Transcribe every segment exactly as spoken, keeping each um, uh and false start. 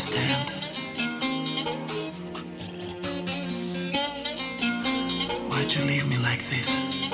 understand. Why'd you leave me like this?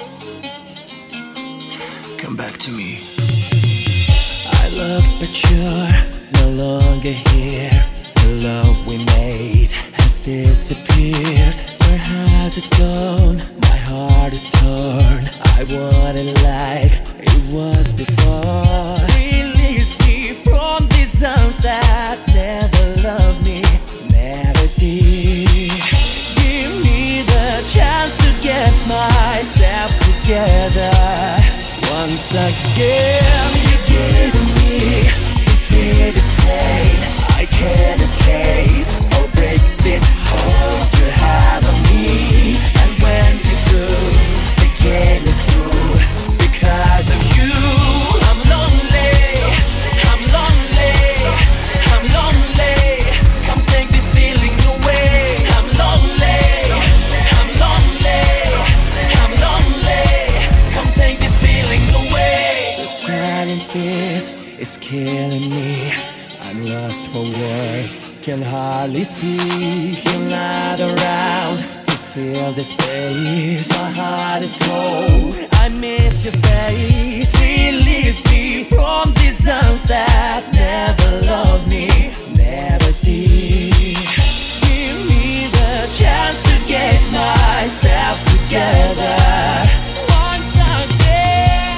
Come back to me. I look, but you're no longer here. The love we made has disappeared. Where has it gone? My heart is torn. I want it like it was before. Release me from these arms that never loved me, never did. Give me the chance to get myself together once again. You're giving me this fear, this pain. I can't escape or break this hold you have on me. And when you do, the game is through. Because of you, I'm lonely, I'm lonely, I'm lonely. Come take this feeling away. I'm lonely, I'm lonely, I'm lonely. Come take this feeling away. To silence this is killing me. I'm lost for words, can hardly speak. You're not around to fill the space. My heart is cold, I miss your face. Release me from these arms that never loved me, never did. Give me the chance to get myself together once again.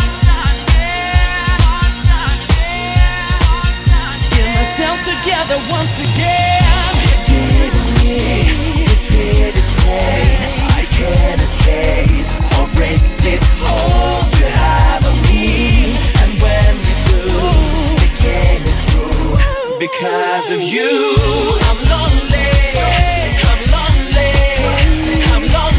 Get myself together once again. You're giving me this fear, this pain. I can't escape or break this hold you have on me. And when you do, the game is through. Because of you, I'm lonely.